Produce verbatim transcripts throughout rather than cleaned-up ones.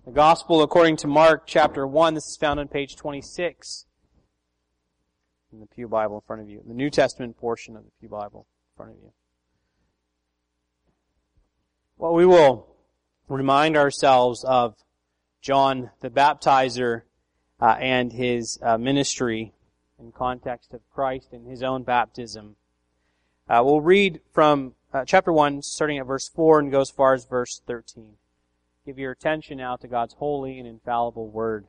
The Gospel according to Mark, chapter one. This is found on page twenty-six in the Pew Bible in front of you. The New Testament portion of the Pew Bible in front of you. Well, we will remind ourselves of John the Baptizer uh, and his uh, ministry in context of Christ and his own baptism. Uh, we'll read from uh, chapter one, starting at verse four, and go as far as verse thirteen. Give your attention now to God's holy and infallible word.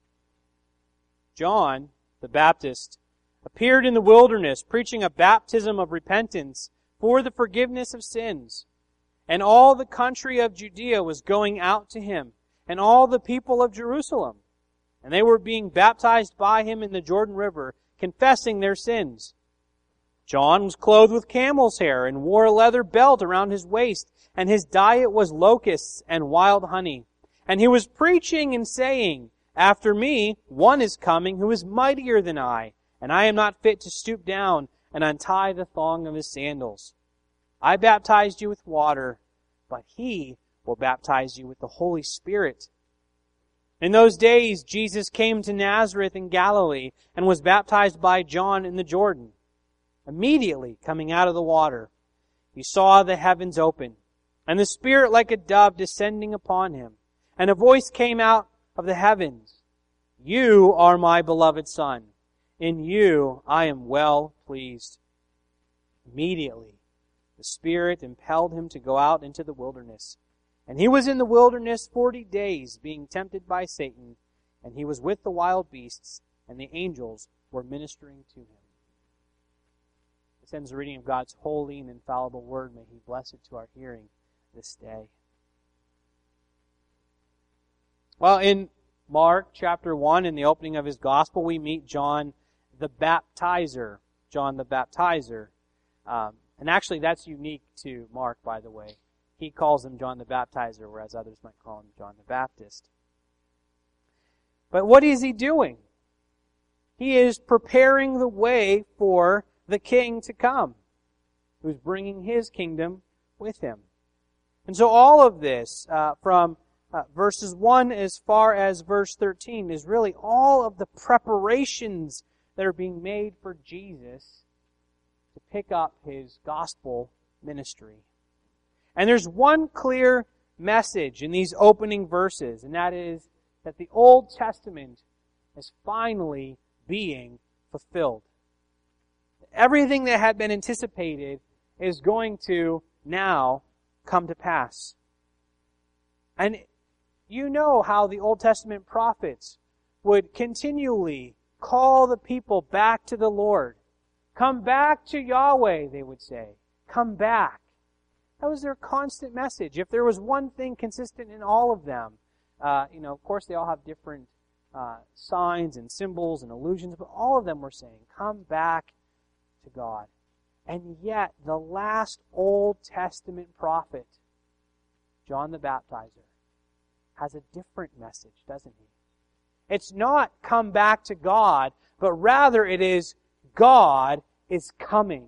John the Baptist appeared in the wilderness, preaching a baptism of repentance for the forgiveness of sins. And all the country of Judea was going out to him, and all the people of Jerusalem. And they were being baptized by him in the Jordan River, confessing their sins. John was clothed with camel's hair and wore a leather belt around his waist, and his diet was locusts and wild honey. And he was preaching and saying, "After me, one is coming who is mightier than I, and I am not fit to stoop down and untie the thong of his sandals. I baptized you with water, but he will baptize you with the Holy Spirit." In those days, Jesus came to Nazareth in Galilee and was baptized by John in the Jordan. Immediately, coming out of the water, he saw the heavens open, and the Spirit like a dove descending upon him. And a voice came out of the heavens, "You are my beloved Son. In you I am well pleased." Immediately, the Spirit impelled him to go out into the wilderness. And he was in the wilderness forty days, being tempted by Satan, and he was with the wild beasts, and the angels were ministering to him. This ends the reading of God's holy and infallible word. May he bless it to our hearing this day. Well, in Mark chapter one, in the opening of his gospel, we meet John the Baptizer. John the Baptizer. Um, and actually, that's unique to Mark, by the way. He calls him John the Baptizer, whereas others might call him John the Baptist. But what is he doing? He is preparing the way for the King to come, who's bringing his kingdom with him. And so all of this, uh, from uh, verses one as far as verse thirteen, is really all of the preparations that are being made for Jesus to pick up his gospel ministry. And there's one clear message in these opening verses, and that is that the Old Testament is finally being fulfilled. Everything that had been anticipated is going to now come to pass. And you know how the Old Testament prophets would continually call the people back to the Lord. Come back to Yahweh, they would say. Come back. That was their constant message. If there was one thing consistent in all of them, uh, you know, of course they all have different uh, signs and symbols and allusions, but all of them were saying, come back to God. And yet, the last Old Testament prophet, John the Baptizer, has a different message, doesn't he? It's not come back to God, but rather it is God is coming.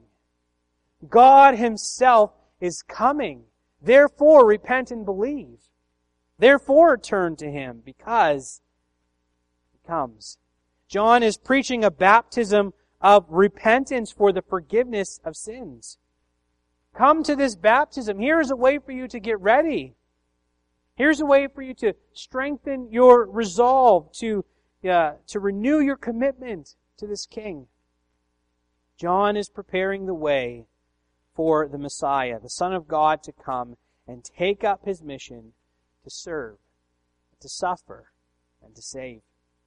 God himself is coming. Therefore, repent and believe. Therefore, turn to him, because he comes. John is preaching a baptism of repentance for the forgiveness of sins. Come to this baptism. Here's a way for you to get ready. Here's a way for you to strengthen your resolve, to, uh, to renew your commitment to this King. John is preparing the way for the Messiah, the Son of God, to come and take up his mission to serve, to suffer, and to save.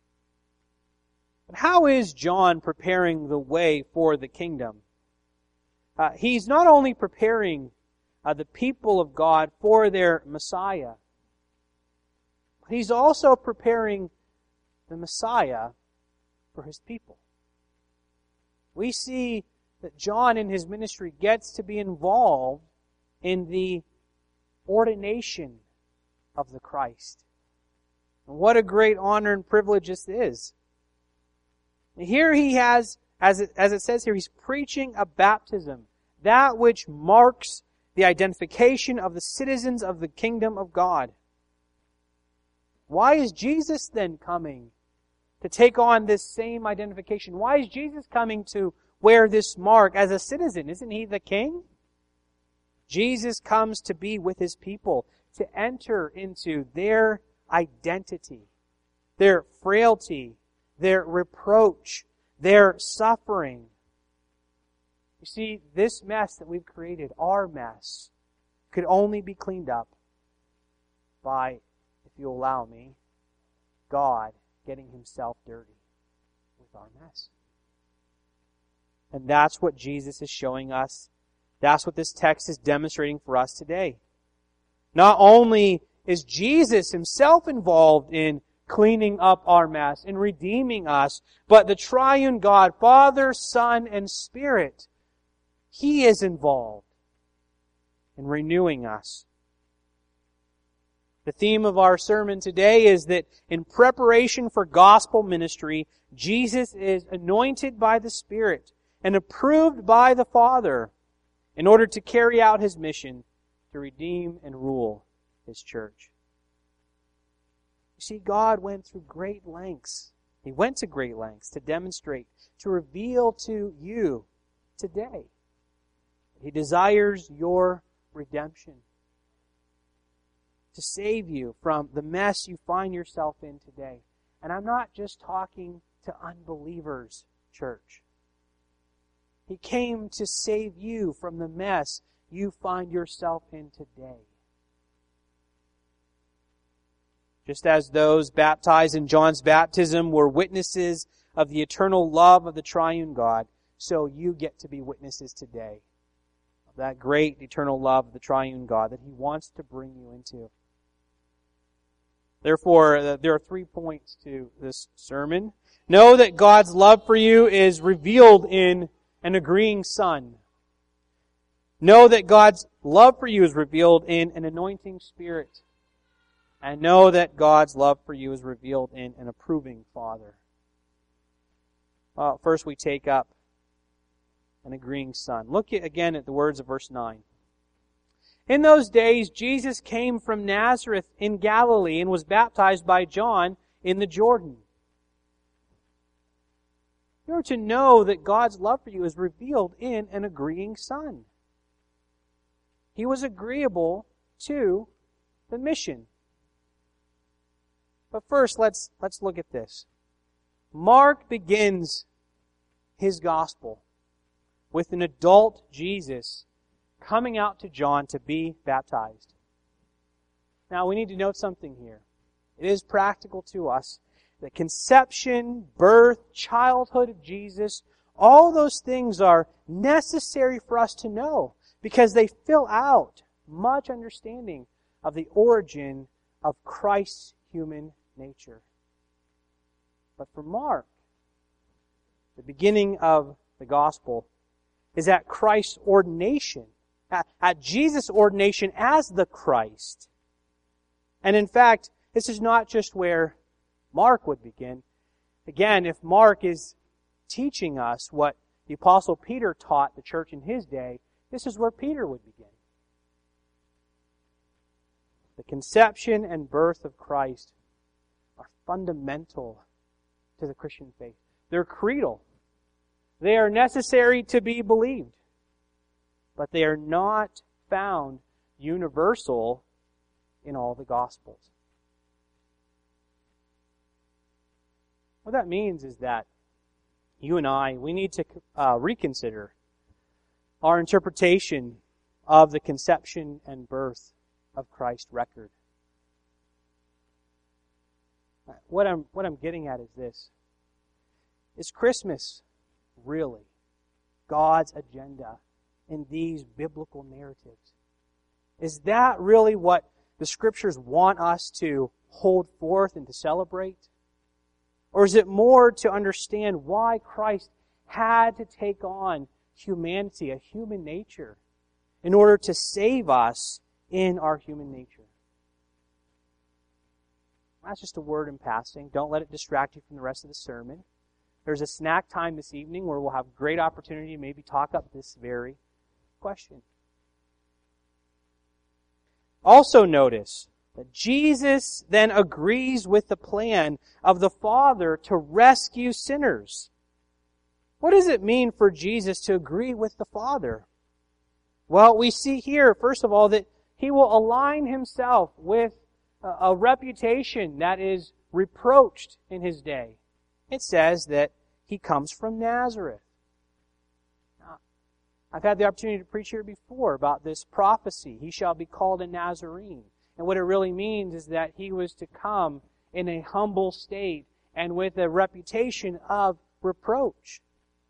But how is John preparing the way for the kingdom? Uh, he's not only preparing uh, the people of God for their Messiah, but he's also preparing the Messiah for his people. We see that John in his ministry gets to be involved in the ordination of the Christ. And what a great honor and privilege this is. And here he has, as it, as it says here, he's preaching a baptism, that which marks the identification of the citizens of the kingdom of God. Why is Jesus then coming to take on this same identification? Why is Jesus coming to wear this mark as a citizen? Isn't he the king? Jesus comes to be with his people, to enter into their identity, their frailty, their reproach, their suffering. You see, this mess that we've created, our mess, could only be cleaned up by, if you allow me, God getting himself dirty with our mess. And that's what Jesus is showing us. That's what this text is demonstrating for us today. Not only is Jesus himself involved in cleaning up our mess, in redeeming us, but the triune God, Father, Son, and Spirit, he is involved in renewing us. The theme of our sermon today is that in preparation for gospel ministry, Jesus is anointed by the Spirit and approved by the Father in order to carry out his mission to redeem and rule his church. You see, God went through great lengths. He went to great lengths to demonstrate, to reveal to you today. He desires your redemption, to save you from the mess you find yourself in today. And I'm not just talking to unbelievers, church. He came to save you from the mess you find yourself in today. Just as those baptized in John's baptism were witnesses of the eternal love of the triune God, so you get to be witnesses today of that great eternal love of the triune God that he wants to bring you into. Therefore, there are three points to this sermon. Know that God's love for you is revealed in an agreeing Son. Know that God's love for you is revealed in an anointing Spirit. And know that God's love for you is revealed in an approving Father. Well, first we take up an agreeing Son. Look again at the words of verse nine. In those days, Jesus came from Nazareth in Galilee and was baptized by John in the Jordan. You are to know that God's love for you is revealed in an agreeing Son. He was agreeable to the mission. But first, let's, let's look at this. Mark begins his gospel with an adult Jesus coming out to John to be baptized. Now, we need to note something here. It is practical to us. The conception, birth, childhood of Jesus, all those things are necessary for us to know because they fill out much understanding of the origin of Christ's human nature. But for Mark, the beginning of the gospel is at Christ's ordination, at, at Jesus' ordination as the Christ. And in fact, this is not just where Mark would begin. Again, if Mark is teaching us what the Apostle Peter taught the church in his day, this is where Peter would begin. The conception and birth of Christ are fundamental to the Christian faith. They're creedal. They are necessary to be believed. But they are not found universal in all the Gospels. What that means is that you and I, we need to uh, reconsider our interpretation of the conception and birth of Christ's record. What I'm, what I'm getting at is this. Is Christmas really God's agenda in these biblical narratives? Is that really what the Scriptures want us to hold forth and to celebrate? Or is it more to understand why Christ had to take on humanity, a human nature, in order to save us in our human nature? That's just a word in passing. Don't let it distract you from the rest of the sermon. There's a snack time this evening where we'll have great opportunity to maybe talk up this very question. Also notice That Jesus then agrees with the plan of the Father to rescue sinners. What does it mean for Jesus to agree with the Father? Well, we see here, first of all, that He will align Himself with a, a reputation that is reproached in His day. It says that He comes from Nazareth. Now, I've had the opportunity to preach here before about this prophecy. He shall be called a Nazarene. And what it really means is that He was to come in a humble state and with a reputation of reproach.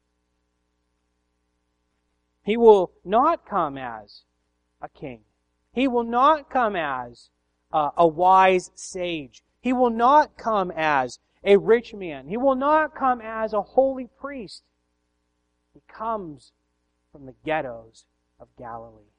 He will not come as a king. He will not come as a, a wise sage. He will not come as a rich man. He will not come as a holy priest. He comes from the ghettos of Galilee.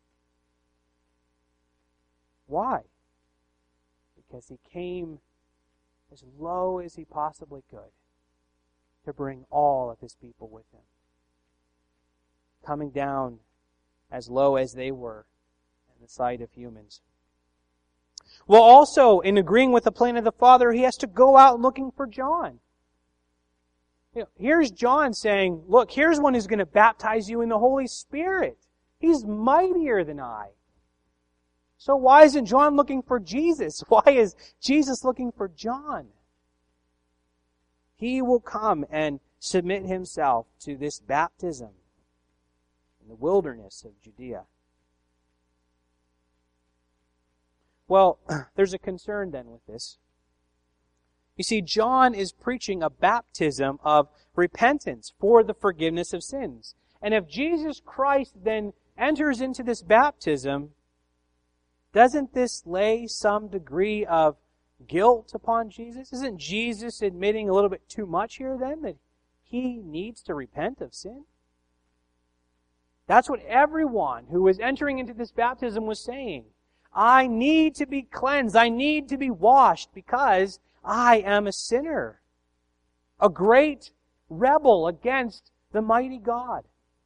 Why? Because He came as low as He possibly could to bring all of His people with Him. Coming down as low as they were in the sight of humans. Well, also, in agreeing with the plan of the Father, He has to go out looking for John. You know, here's John saying, look, here's one who's going to baptize you in the Holy Spirit. He's mightier than I. So why isn't John looking for Jesus? Why is Jesus looking for John? He will come and submit Himself to this baptism in the wilderness of Judea. Well, there's a concern then with this. You see, John is preaching a baptism of repentance for the forgiveness of sins. And if Jesus Christ then enters into this baptism, doesn't this lay some degree of guilt upon Jesus? Isn't Jesus admitting a little bit too much here then, that He needs to repent of sin? That's what everyone who was entering into this baptism was saying. I need to be cleansed. I need to be washed because I am a sinner. A great rebel against the mighty God.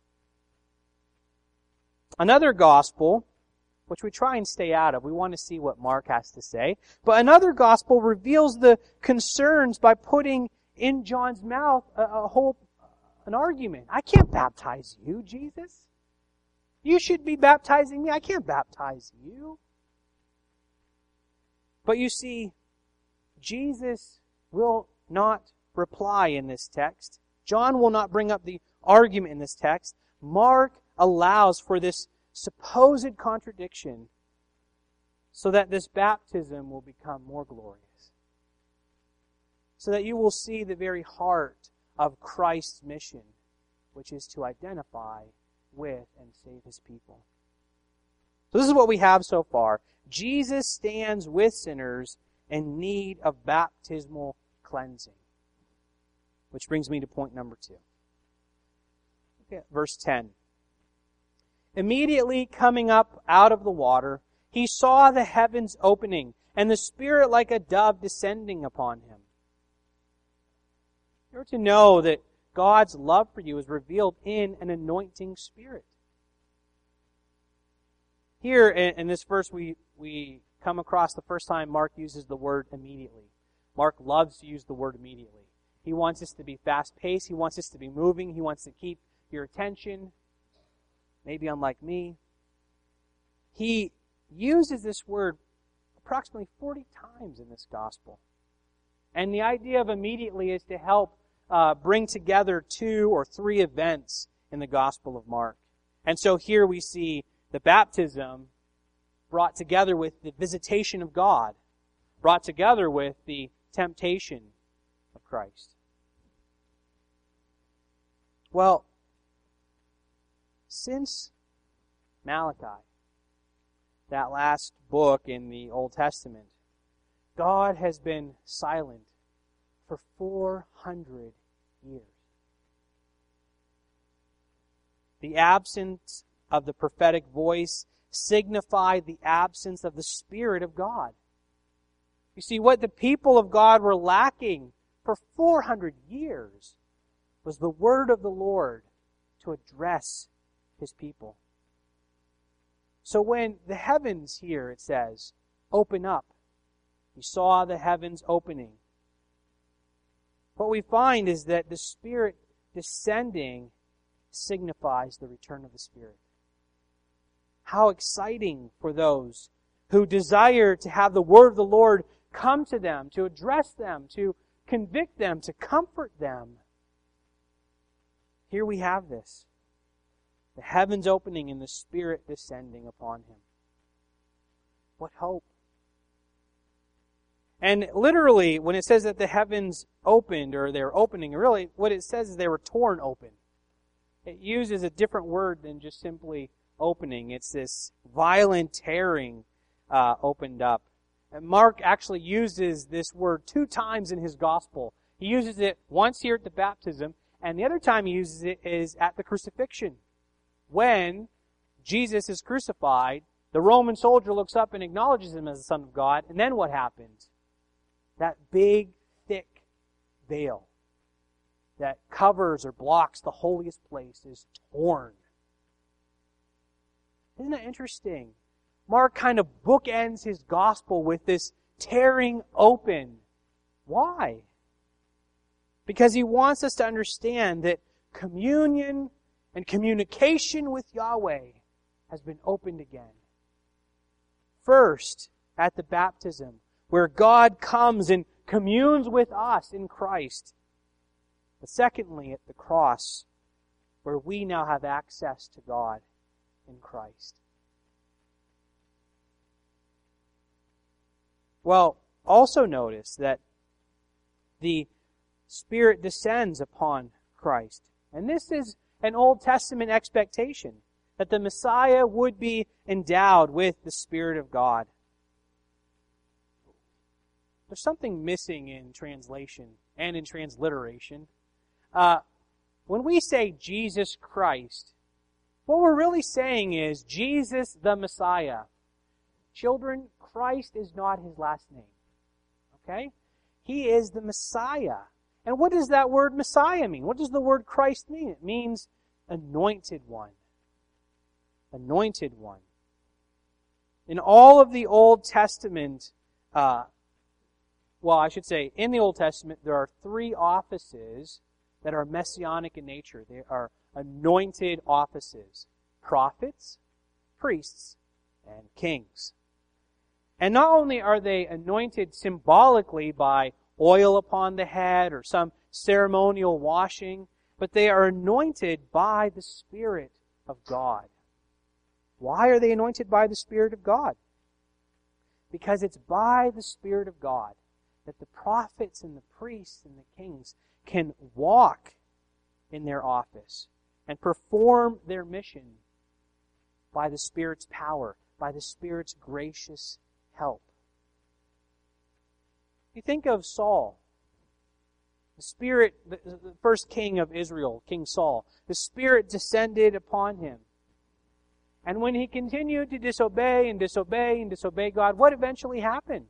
Another gospel, which we try and stay out of. We want to see what Mark has to say. But another gospel reveals the concerns by putting in John's mouth a, a whole, an argument. I can't baptize you, Jesus. You should be baptizing me. I can't baptize you. But you see, Jesus will not reply in this text. John will not bring up the argument in this text. Mark allows for this supposed contradiction so that this baptism will become more glorious. So that you will see the very heart of Christ's mission, which is to identify with and save His people. So this is what we have so far. Jesus stands with sinners in need of baptismal cleansing. Which brings me to point number two. Look at verse ten. Immediately coming up out of the water, He saw the heavens opening, and the Spirit like a dove descending upon Him. You're to know that God's love for you is revealed in an anointing Spirit. Here in, in this verse we, we come across the first time Mark uses the word immediately. Mark loves to use the word immediately. He wants us to be fast-paced. He wants us to be moving. He wants to keep your attention. Maybe unlike me. He uses this word approximately forty times in this gospel. And the idea of immediately is to help uh, bring together two or three events in the Gospel of Mark. And so here we see the baptism brought together with the visitation of God, brought together with the temptation of Christ. Well, since Malachi, that last book in the Old Testament, God has been silent for four hundred years. The absence of the prophetic voice signified the absence of the Spirit of God. You see, what the people of God were lacking for four hundred years was the word of the Lord to address His people. So when the heavens here, it says, open up. He saw the heavens opening. What we find is that the Spirit descending signifies the return of the Spirit. How exciting for those who desire to have the word of the Lord come to them, to address them, to convict them, to comfort them. Here we have this. The heavens opening and the Spirit descending upon him. What hope. And literally, when it says that the heavens opened, or they were opening, really what it says is they were torn open. It uses a different word than just simply opening. It's this violent tearing uh, opened up. And Mark actually uses this word two times in his gospel. He uses it once here at the baptism, and the other time he uses it is at the crucifixion. When Jesus is crucified, the Roman soldier looks up and acknowledges him as the Son of God, and then what happens? That big, thick veil that covers or blocks the holiest place is torn. Isn't that interesting? Mark kind of bookends his gospel with this tearing open. Why? Because he wants us to understand that communion and communication with Yahweh has been opened again. First, at the baptism, where God comes and communes with us in Christ. But secondly, at the cross, where we now have access to God in Christ. Well, also notice that the Spirit descends upon Christ. And this is an Old Testament expectation, that the Messiah would be endowed with the Spirit of God. There's something missing in translation and in transliteration. Uh, when we say Jesus Christ, what we're really saying is Jesus the Messiah. Children, Christ is not his last name. Okay? He is the Messiah. And what does that word Messiah mean? What does the word Christ mean? It means anointed one. Anointed one. In all of the Old Testament, uh, well, I should say, in the Old Testament, there are three offices that are messianic in nature. They are anointed offices. Prophets, priests, and kings. And not only are they anointed symbolically by oil upon the head or some ceremonial washing, but they are anointed by the Spirit of God. Why are they anointed by the Spirit of God? Because it's by the Spirit of God that the prophets and the priests and the kings can walk in their office and perform their mission by the Spirit's power, by the Spirit's gracious help. You think of Saul, the Spirit, the first king of Israel, King Saul. The Spirit descended upon him. And when he continued to disobey and disobey and disobey God, what eventually happened?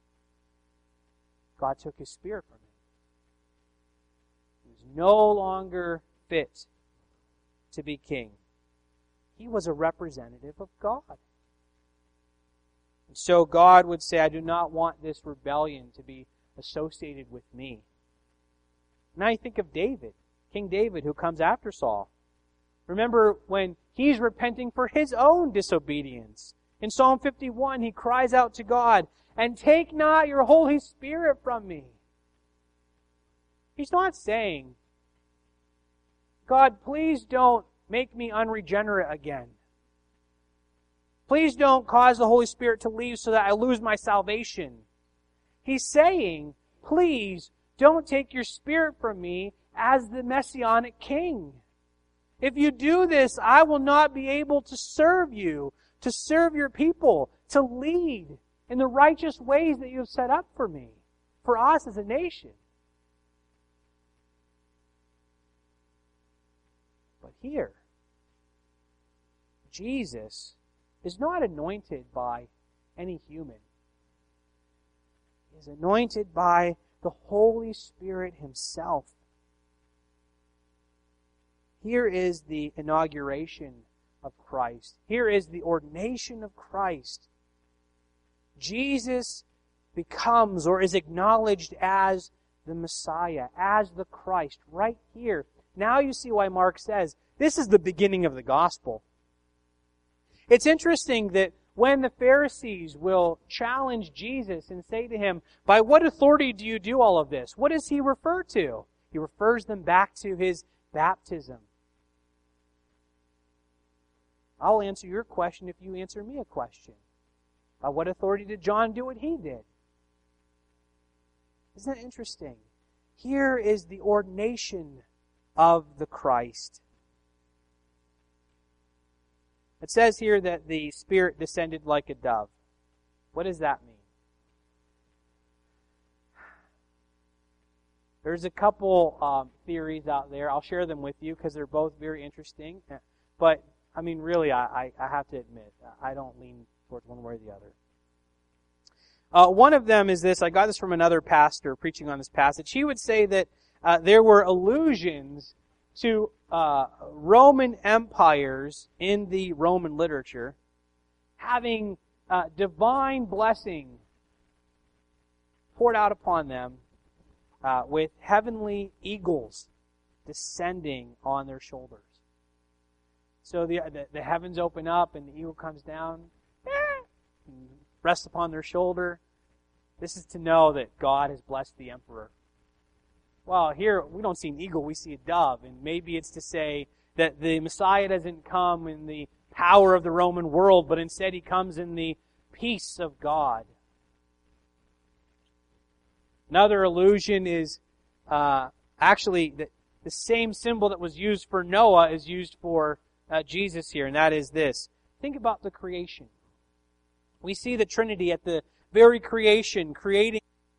God took his Spirit from him. He was no longer fit to be king. He was a representative of God. And so God would say, I do not want this rebellion to be associated with me. Now you think of David, King David, who comes after Saul. Remember when he's repenting for his own disobedience. In Psalm fifty-one, he cries out to God, and take not your Holy Spirit from me. He's not saying, God, please don't make me unregenerate again. Please don't cause the Holy Spirit to leave so that I lose my salvation. He's saying, please don't take your Spirit from me as the Messianic King. If you do this, I will not be able to serve you, to serve your people, to lead in the righteous ways that you have set up for me, for us as a nation. But here, Jesus is not anointed by any human. He is anointed by the Holy Spirit himself. Here is the inauguration of Christ. Here is the ordination of Christ. Jesus becomes or is acknowledged as the Messiah, as the Christ, right here. Now you see why Mark says, this is the beginning of the gospel. It's interesting that when the Pharisees will challenge Jesus and say to him, by what authority do you do all of this? What does he refer to? He refers them back to his baptism. I'll answer your question if you answer me a question. By what authority did John do what he did? Isn't that interesting? Here is the ordination of the Christ. It says here that the Spirit descended like a dove. What does that mean? There's a couple um, theories out there. I'll share them with you because they're both very interesting. But, I mean, really, I, I, I have to admit, I don't lean towards one way or the other. Uh, one of them is this. I got this from another pastor preaching on this passage. He would say that uh, there were allusions to uh, Roman empires in the Roman literature having uh, divine blessing poured out upon them uh, with heavenly eagles descending on their shoulders. So the, the, the heavens open up and the eagle comes down and rests upon their shoulder. This is to know that God has blessed the emperor. Well, here we don't see an eagle, we see a dove. And maybe it's to say that the Messiah doesn't come in the power of the Roman world, but instead he comes in the peace of God. Another allusion is uh, actually the, the same symbol that was used for Noah is used for uh, Jesus here, and that is this. Think about the creation. We see the Trinity at the very creation, creating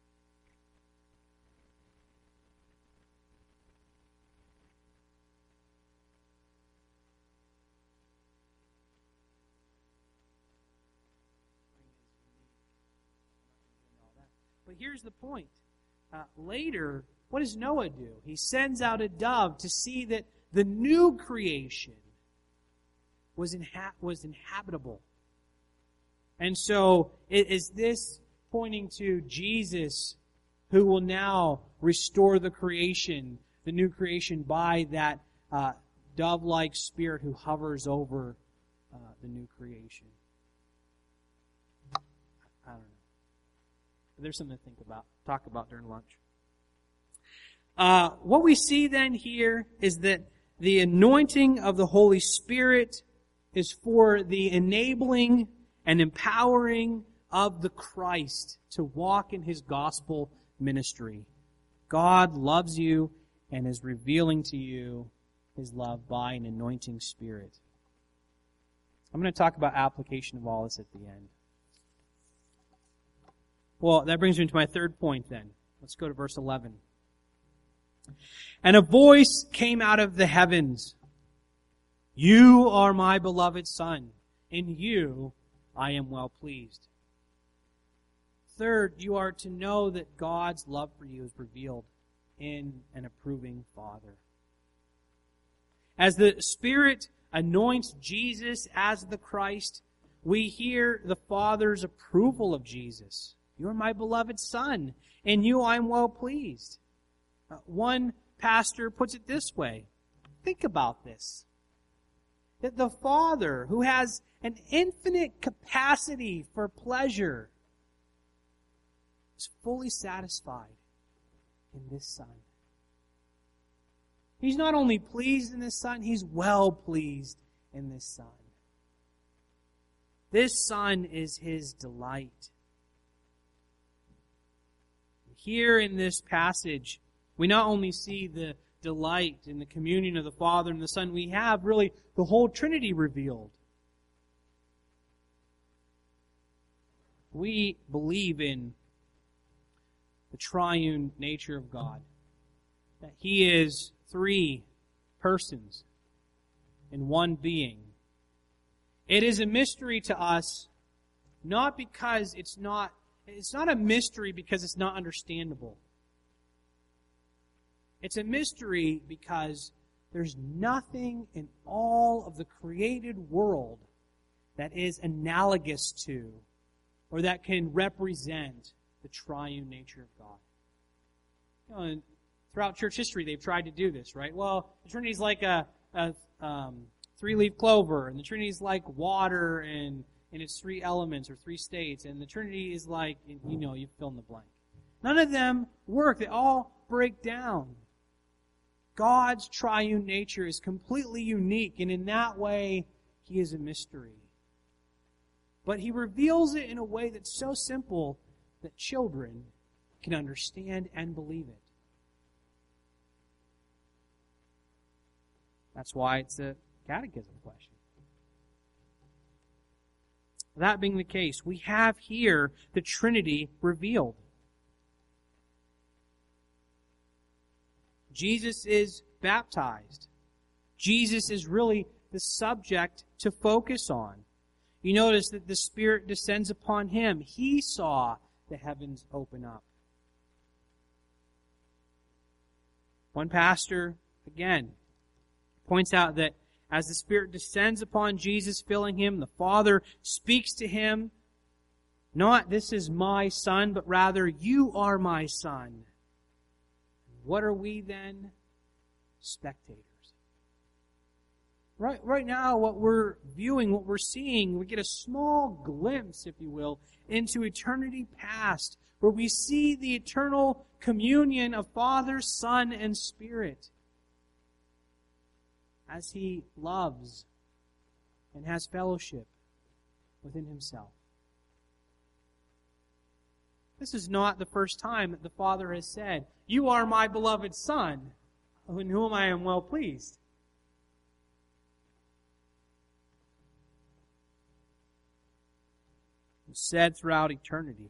But here's the point. Uh, later, what does Noah do? He sends out a dove to see that the new creation was, inha- was inhabitable. And so, it is this pointing to Jesus who will now restore the creation, the new creation, by that uh, dove-like spirit who hovers over uh, the new creation. I don't know. There's something to think about, talk about during lunch. Uh, what we see then here is that the anointing of the Holy Spirit is for the enabling and empowering of the Christ to walk in His gospel ministry. God loves you and is revealing to you His love by an anointing Spirit. I'm going to talk about application of all this at the end. Well, that brings me to my third point then. Let's go to verse eleven. And a voice came out of the heavens. You are my beloved Son. In you I am well pleased. Third, you are to know that God's love for you is revealed in an approving Father. As the Spirit anoints Jesus as the Christ, we hear the Father's approval of Jesus. You are my beloved Son. In you I am well pleased. Uh, one pastor puts it this way. Think about this. That the Father, who has an infinite capacity for pleasure, is fully satisfied in this Son. He's not only pleased in this Son, He's well pleased in this Son. This Son is His delight. Here in this passage, we not only see the delight in the communion of the Father and the Son, we have really the whole Trinity revealed. We believe in the triune nature of God, that He is three persons in one being. It is a mystery to us, not because it's not It's not a mystery because it's not understandable. It's a mystery because there's nothing in all of the created world that is analogous to or that can represent the triune nature of God. You know, and throughout church history, they've tried to do this, right? Well, the Trinity's like a, a um, three-leaf clover, and the Trinity's like water and in its three elements or three states, and the Trinity is like, you know, you fill in the blank. None of them work. They all break down. God's triune nature is completely unique, and in that way, He is a mystery. But He reveals it in a way that's so simple that children can understand and believe it. That's why it's a catechism question. That being the case, we have here the Trinity revealed. Jesus is baptized. Jesus is really the subject to focus on. You notice that the Spirit descends upon Him. He saw the heavens open up. One pastor, again, points out that as the Spirit descends upon Jesus, filling Him, the Father speaks to Him, not, "This is my Son," but rather, "You are my Son." What are we then? Spectators. Right, right now, what we're viewing, what we're seeing, we get a small glimpse, if you will, into eternity past, where we see the eternal communion of Father, Son, and Spirit as He loves and has fellowship within Himself. This is not the first time that the Father has said, "You are my beloved Son, in whom I am well pleased." It's said throughout eternity.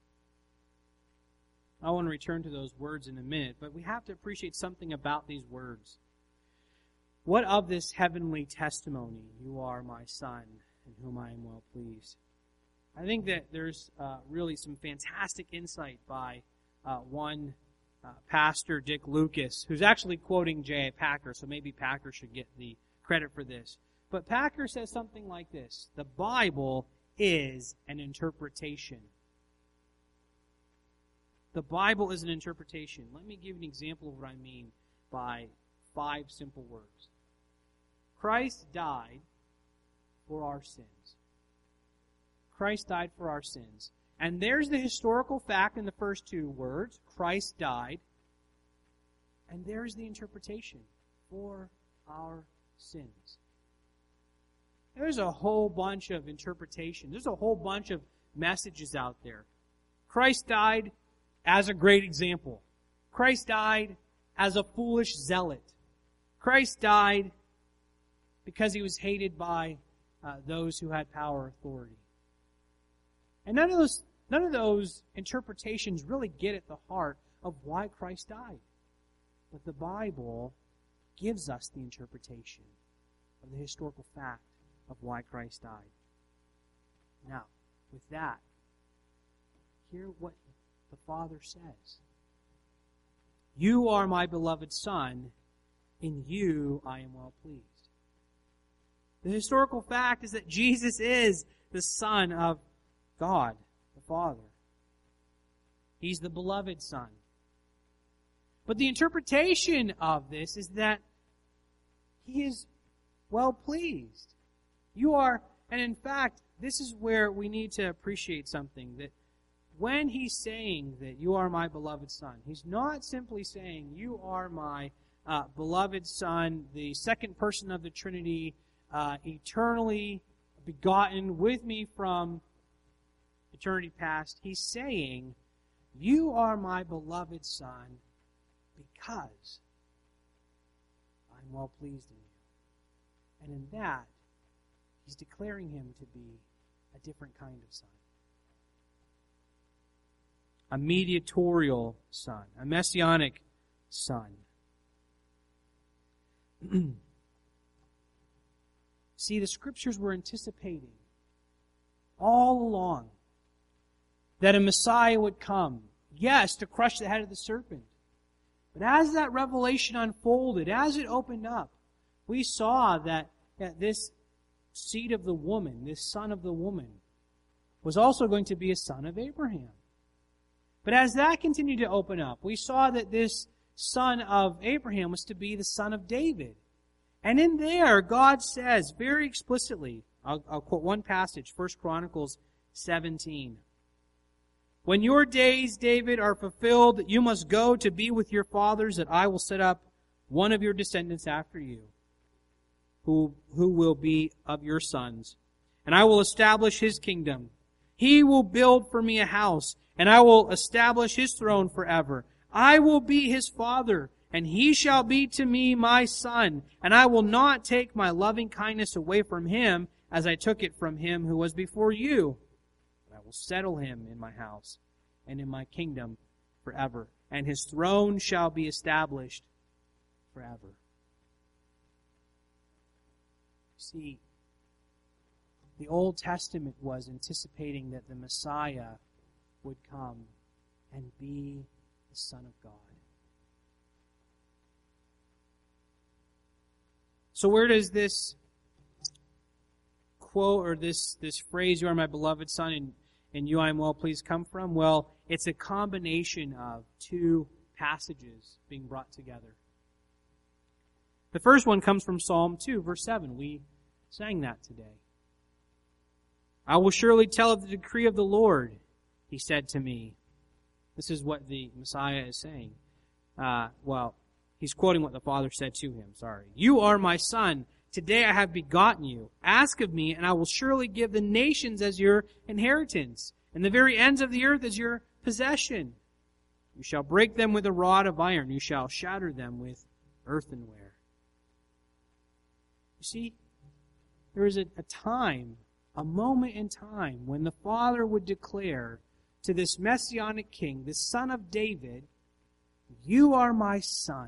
I want to return to those words in a minute, but we have to appreciate something about these words. What of this heavenly testimony, "You are my Son, in whom I am well pleased"? I think that there's uh, really some fantastic insight by uh, one uh, pastor, Dick Lucas, who's actually quoting J A Packer, so maybe Packer should get the credit for this. But Packer says something like this: the Bible is an interpretation. The Bible is an interpretation. Let me give you an example of what I mean by five simple words. Christ died for our sins. Christ died for our sins. And there's the historical fact in the first two words. Christ died. And there's the interpretation. For our sins. There's a whole bunch of interpretation. There's a whole bunch of messages out there. Christ died as a great example. Christ died as a foolish zealot. Christ died because He was hated by uh, those who had power and authority. And none of those none of those interpretations really get at the heart of why Christ died. But the Bible gives us the interpretation of the historical fact of why Christ died. Now, with that, hear what the Father says. "You are my beloved Son, in you I am well pleased." The historical fact is that Jesus is the Son of God, the Father. He's the beloved Son. But the interpretation of this is that He is well pleased. You are, and in fact, this is where we need to appreciate something, that when He's saying that you are my beloved Son, He's not simply saying you are my uh, beloved Son, the second person of the Trinity, uh, eternally begotten with me from eternity past. He's saying, you are my beloved Son because I'm well pleased in you. And in that, He's declaring Him to be a different kind of Son. A mediatorial Son. A messianic Son. See, the Scriptures were anticipating all along that a Messiah would come. Yes, to crush the head of the serpent. But as that revelation unfolded, as it opened up, we saw that, that this seed of the woman, this son of the woman, was also going to be a son of Abraham. But as that continued to open up, we saw that this son of Abraham was to be the son of David. And in there, God says very explicitly, I'll, I'll quote one passage, First Chronicles seventeen. When your days, David, are fulfilled, you must go to be with your fathers, that I will set up one of your descendants after you, who, who will be of your sons. And I will establish his kingdom. He will build for me a house, and I will establish his throne forever. I will be his father, and he shall be to me my son. And I will not take my loving kindness away from him, as I took it from him who was before you. But I will settle him in my house and in my kingdom forever. And his throne shall be established forever. See, the Old Testament was anticipating that the Messiah would come and be the Son of God. So where does this quote or this, this phrase, "You are my beloved Son, and in you I am well pleased," come from? Well, it's a combination of two passages being brought together. The first one comes from Psalm two, verse seven. We sang that today. "I will surely tell of the decree of the Lord, he said to me." This is what the Messiah is saying. Uh, well, he's quoting what the Father said to him, sorry. "You are my Son. Today I have begotten you. Ask of me, and I will surely give the nations as your inheritance, and the very ends of the earth as your possession. You shall break them with a rod of iron. You shall shatter them with earthenware." You see, there is a, a time, a moment in time, when the Father would declare to this Messianic king, this son of David, "You are my son."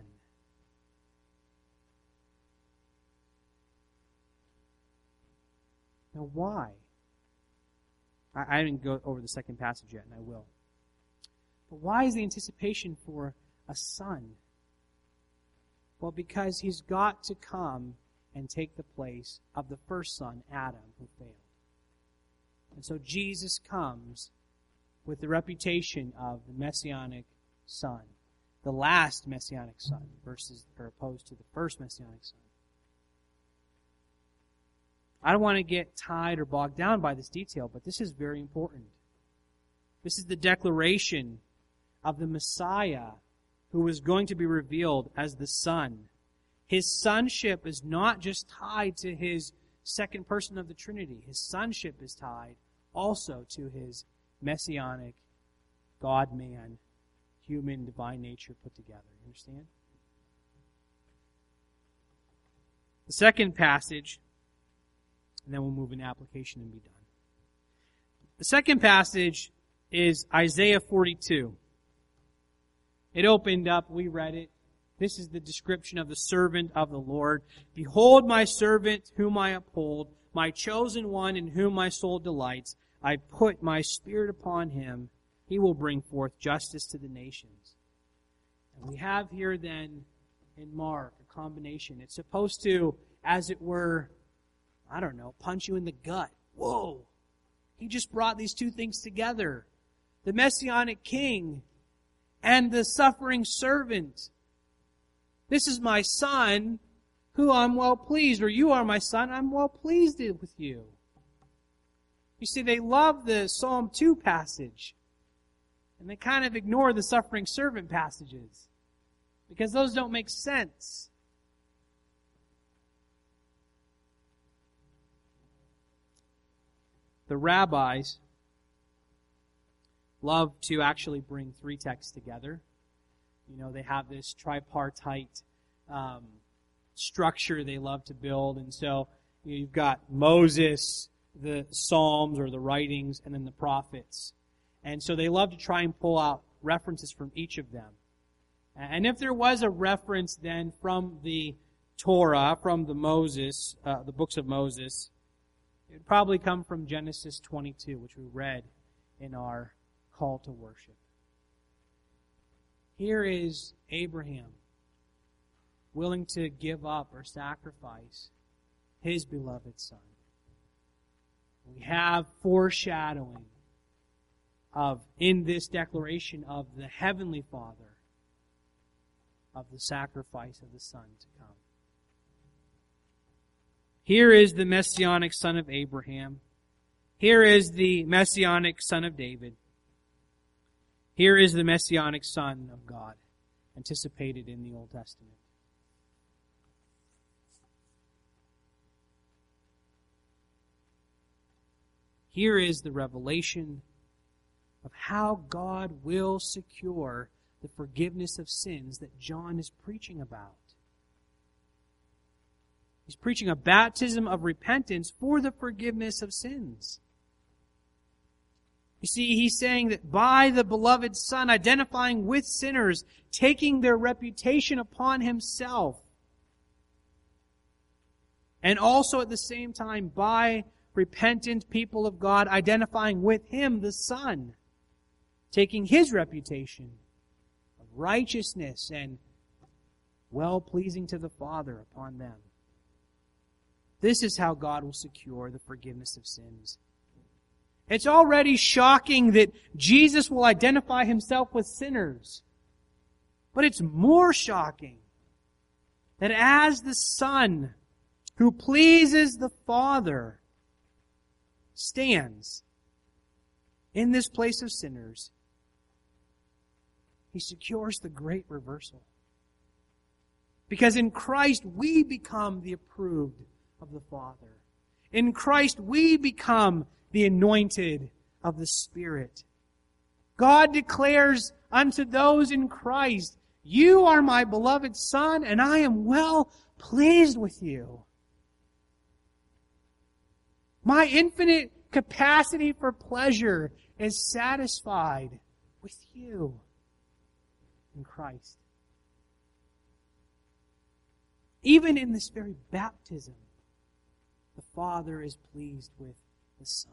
Now why? I, I didn't go over the second passage yet, and I will. But why is the anticipation for a son? Well, because he's got to come and take the place of the first son, Adam, who failed. And so Jesus comes with the reputation of the Messianic Son, the last Messianic Son, versus or opposed to the first Messianic Son. I don't want to get tied or bogged down by this detail, but this is very important. This is the declaration of the Messiah who is going to be revealed as the Son. His sonship is not just tied to his second person of the Trinity. His sonship is tied also to his Messianic God-man, human, divine nature put together. You understand? The second passage, and then we'll move into application and be done. The second passage is Isaiah forty-two. It opened up, we read it. This is the description of the servant of the Lord. "Behold my servant whom I uphold, my chosen one in whom my soul delights. I put my spirit upon him. He will bring forth justice to the nations." And we have here then in Mark a combination. It's supposed to, as it were, I don't know, punch you in the gut. Whoa! He just brought these two things together. The Messianic King and the suffering servant. "This is my son, who I'm well pleased," or "You are my son, I'm well pleased with you." You see, they love the Psalm two passage, and they kind of ignore the suffering servant passages, because those don't make sense. The rabbis love to actually bring three texts together. You know, they have this tripartite um, structure they love to build. And so you know, you've got Moses, the Psalms or the writings, and then the prophets. And so they love to try and pull out references from each of them. And if there was a reference then from the Torah, from the Moses, uh, the books of Moses, it would probably come from Genesis twenty-two, which we read in our call to worship. Here is Abraham willing to give up or sacrifice his beloved son. We have foreshadowing of, in this declaration of the Heavenly Father, of the sacrifice of the Son to come. Here is the Messianic Son of Abraham. Here is the Messianic Son of David. Here is the Messianic Son of God, anticipated in the Old Testament. Here is the revelation of how God will secure the forgiveness of sins that John is preaching about. He's preaching a baptism of repentance for the forgiveness of sins. You see, he's saying that by the beloved Son identifying with sinners, taking their reputation upon himself, and also at the same time by repentant people of God identifying with him, the Son, taking his reputation of righteousness and well-pleasing to the Father upon them. This is how God will secure the forgiveness of sins. It's already shocking that Jesus will identify himself with sinners. But it's more shocking that as the Son who pleases the Father stands in this place of sinners, he secures the great reversal. Because in Christ we become the approved of the Father. In Christ we become the anointed of the Spirit. God declares unto those in Christ, "You are my beloved Son, and I am well pleased with you." My infinite capacity for pleasure is satisfied with you in Christ. Even in this very baptism, the Father is pleased with the Son.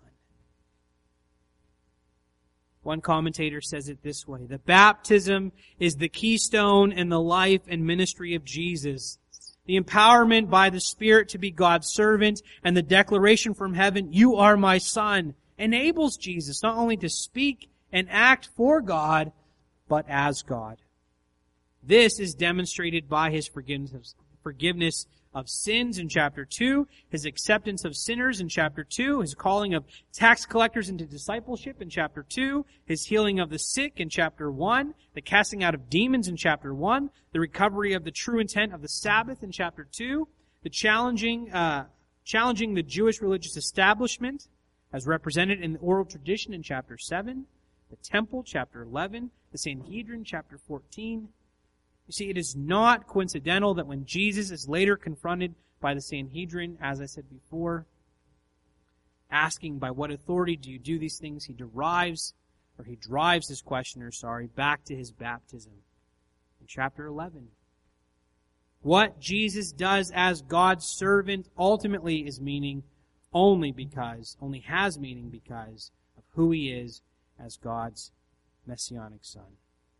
One commentator says it this way: the baptism is the keystone in the life and ministry of Jesus. The empowerment by the Spirit to be God's servant and the declaration from heaven, "You are my Son," enables Jesus not only to speak and act for God, but as God. This is demonstrated by his forgiveness forgiveness of sins in chapter two, his acceptance of sinners in chapter two, his calling of tax collectors into discipleship in chapter two, his healing of the sick in chapter one, the casting out of demons in chapter one, the recovery of the true intent of the Sabbath in chapter two, the challenging, uh, challenging the Jewish religious establishment as represented in the oral tradition in chapter seven, the temple, chapter eleven, the Sanhedrin, chapter fourteen. You see, it is not coincidental that when Jesus is later confronted by the Sanhedrin, as I said before, asking by what authority do you do these things, he derives, or he drives his questioner, sorry, back to his baptism in chapter eleven. What Jesus does as God's servant ultimately is meaning only because, only has meaning because of who he is as God's Messianic Son.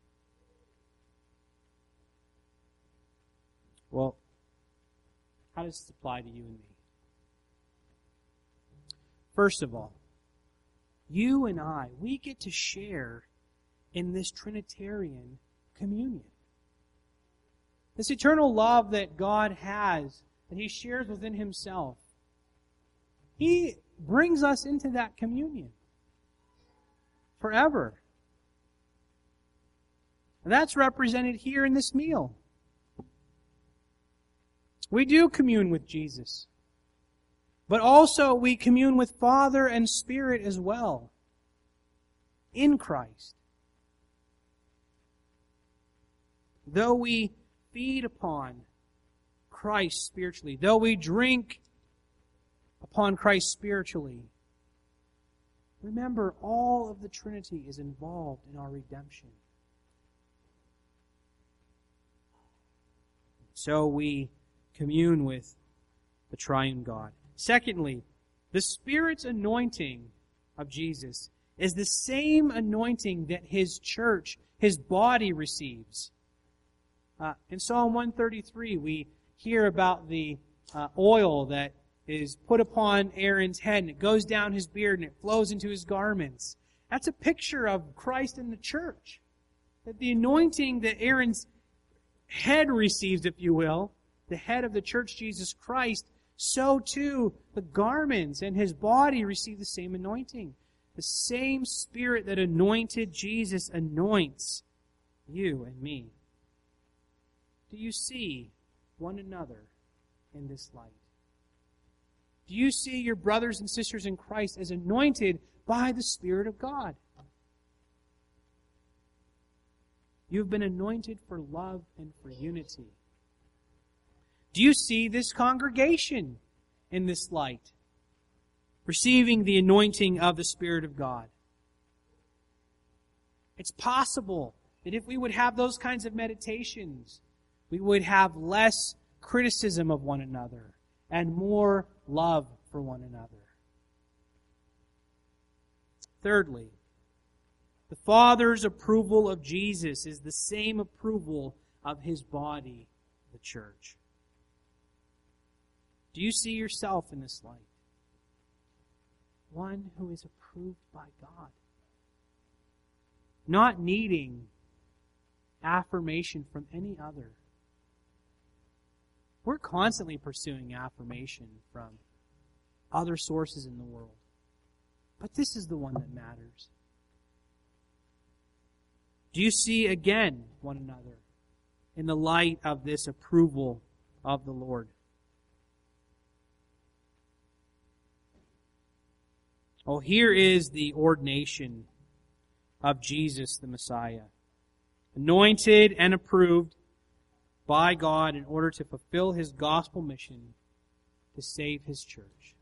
Well, how does this apply to you and me? First of all, you and I, we get to share in this Trinitarian communion. This eternal love that God has, that he shares within himself. He brings us into that communion forever. And that's represented here in this meal. We do commune with Jesus. But also we commune with Father and Spirit as well. In Christ. Though we feed upon Christ spiritually, though we drink upon Christ spiritually, remember all of the Trinity is involved in our redemption. So we commune with the triune God. Secondly, the Spirit's anointing of Jesus is the same anointing that his church, his body, receives. Uh, in Psalm one thirty-three, we hear about the uh, oil that is put upon Aaron's head, and it goes down his beard, and it flows into his garments. That's a picture of Christ in the church. That the anointing that Aaron's head receives, if you will, the head of the church, Jesus Christ, so too the garments and his body receive the same anointing. The same Spirit that anointed Jesus anoints you and me. Do you see one another in this light? Do you see your brothers and sisters in Christ as anointed by the Spirit of God? You've been anointed for love and for unity. Do you see this congregation in this light, receiving the anointing of the Spirit of God? It's possible that if we would have those kinds of meditations, we would have less criticism of one another and more love for one another. Thirdly, the Father's approval of Jesus is the same approval of His body, the church. Do you see yourself in this light? One who is approved by God. Not needing affirmation from any other. We're constantly pursuing affirmation from other sources in the world. But this is the one that matters. Do you see again one another in the light of this approval of the Lord? Oh, here is the ordination of Jesus the Messiah. Anointed and approved by God in order to fulfill His gospel mission to save His church.